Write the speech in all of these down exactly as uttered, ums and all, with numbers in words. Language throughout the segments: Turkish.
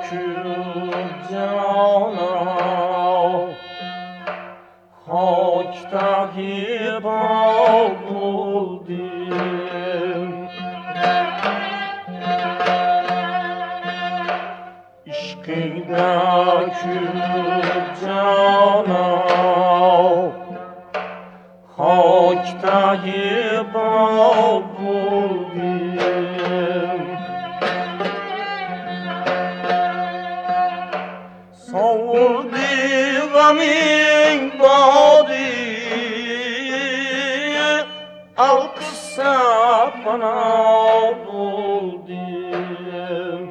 kül cana Hak'taki buldum İşkıda kül cana Hak'taki buldum Savurdu gamin badi Alkısa bana buldum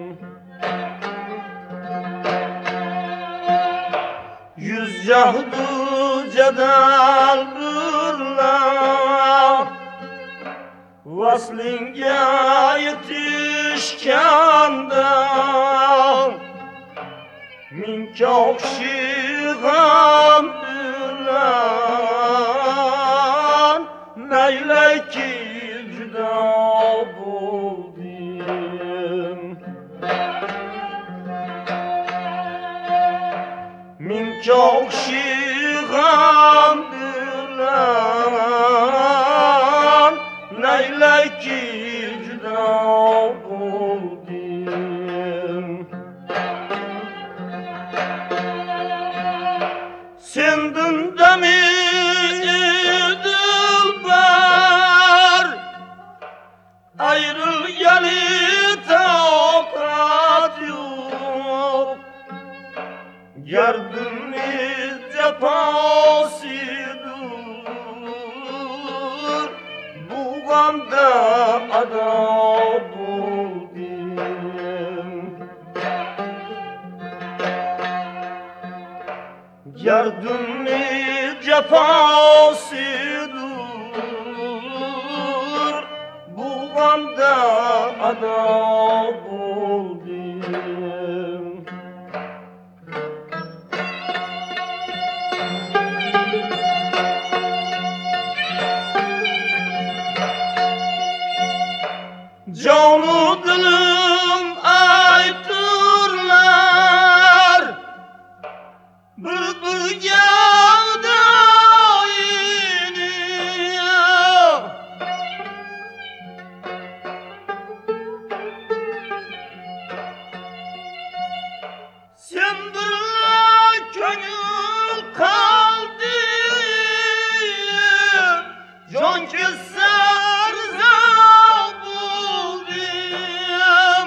Yüz cahdu cedal bırla Vaslinge yetişkanda Min çok şiğam bilen Neyle ki cüda buldum Min çok şiğam bilen Neyle ki cüda buldum Sendin de mi dilber Ayrıl yali takat yok Gerdini cepasidur Bu gamda ada buldum Gerdini cepasidur Bu gamda ada buldum Canı dilim aytırlar Bülbül geldi iniyor Sendirle gönül kaldı Can keser zor buldum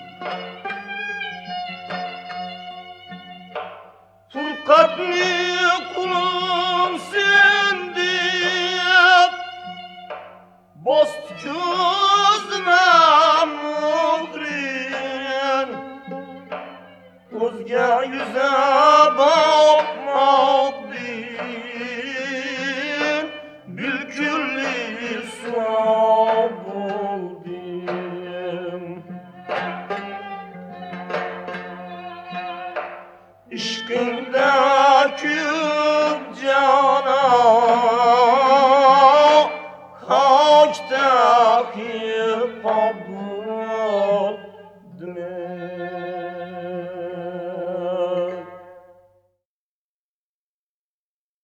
Turkatni kulum sendip Bost gözüme muhrin Özge yüze bakmak bin Bülkülli sual buldum İşkında kül cana Hak'taki buldum